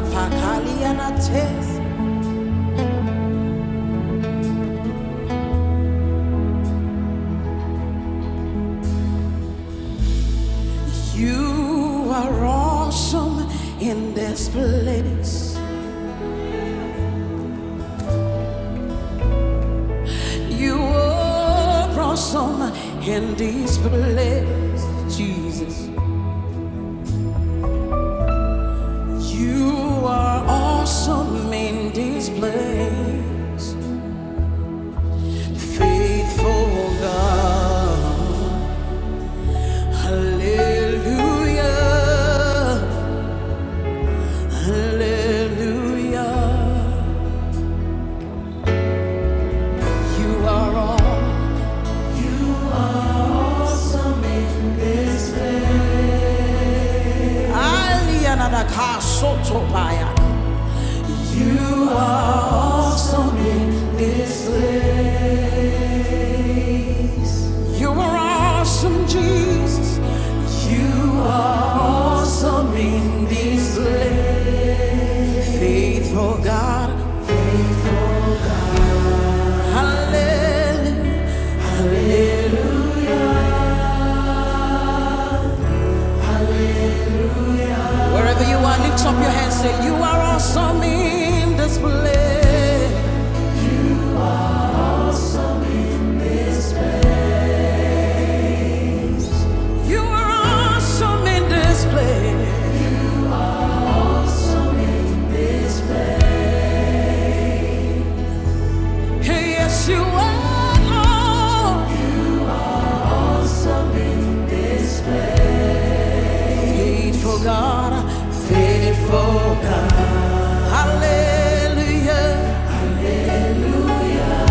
You are awesome in this place. You are awesome in this place, Jesus. You are awesome in this place, faithful God. Hallelujah, hallelujah. You are awesome in this place. Aliana Kasotopaya. You are awesome in this place. You are awesome, Jesus. You are awesome in this place. Faithful God, faithful God. Hallelujah, hallelujah, hallelujah. Wherever you are, lift up your hands, say, you are awesome in this place. You are awesome in this place. You are awesome in this place. You are awesome in this place. Yes, you are. You are awesome in this place. Faithful God, faithful God. Hallelujah, hallelujah,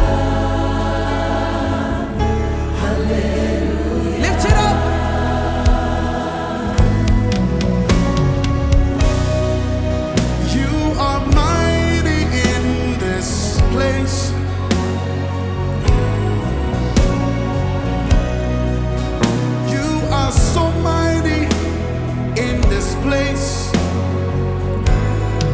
hallelujah. Lift it up. You are mighty in this place. You are so mighty in this place.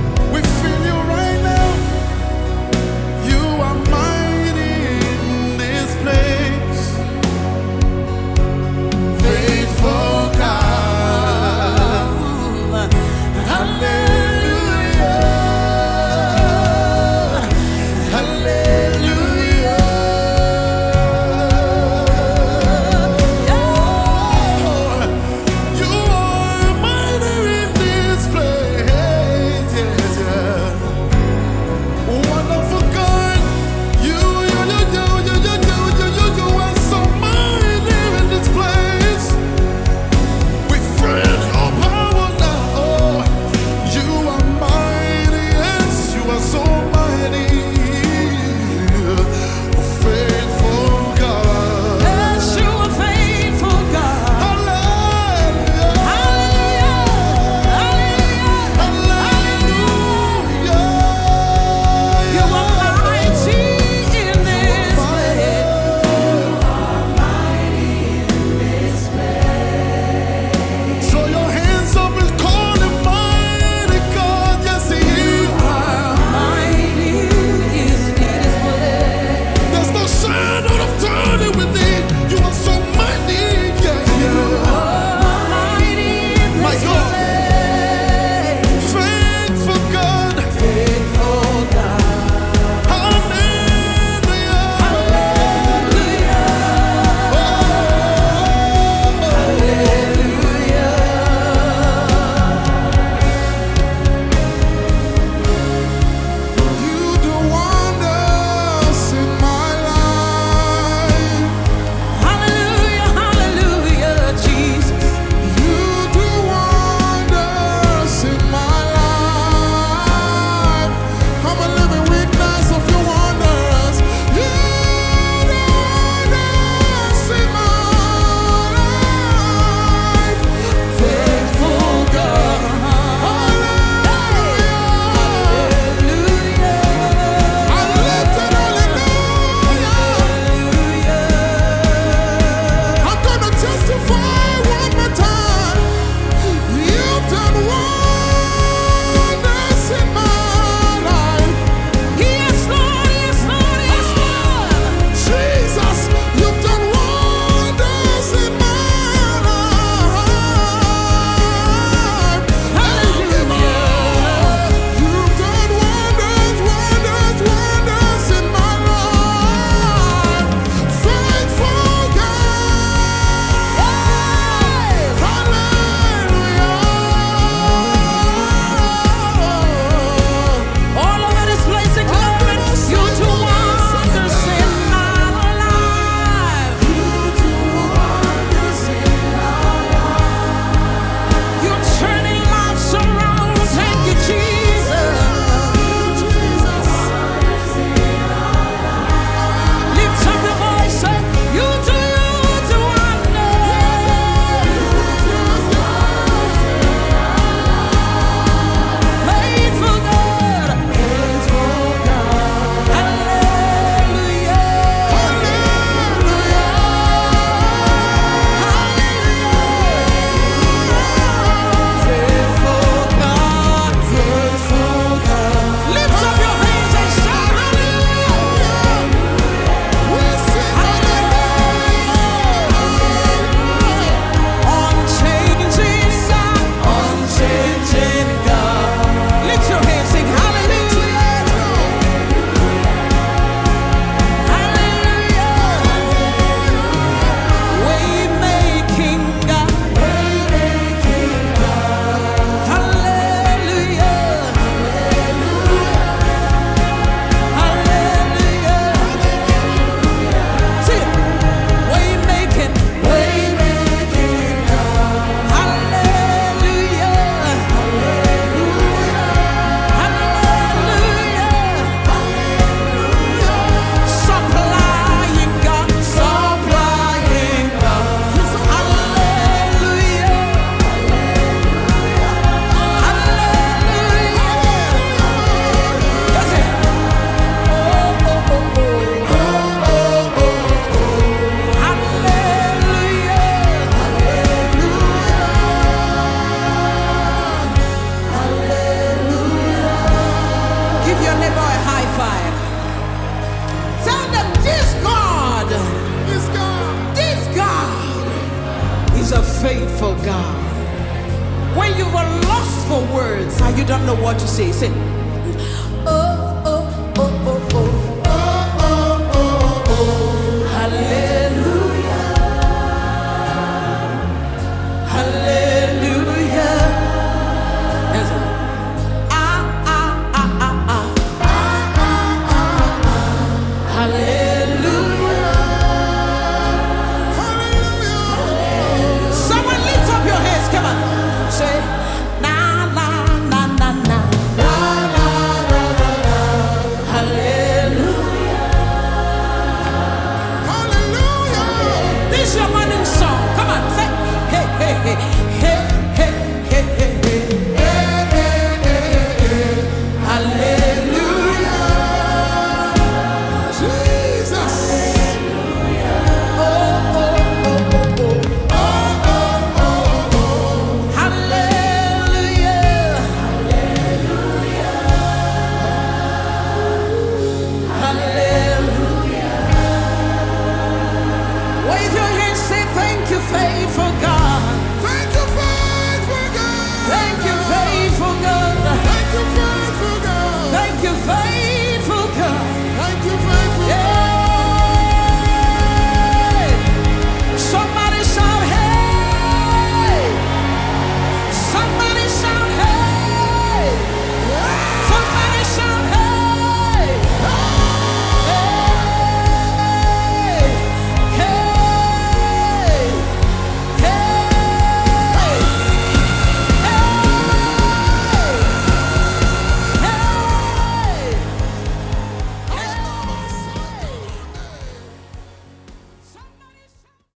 when you were lost for words and you don't know what to say, say,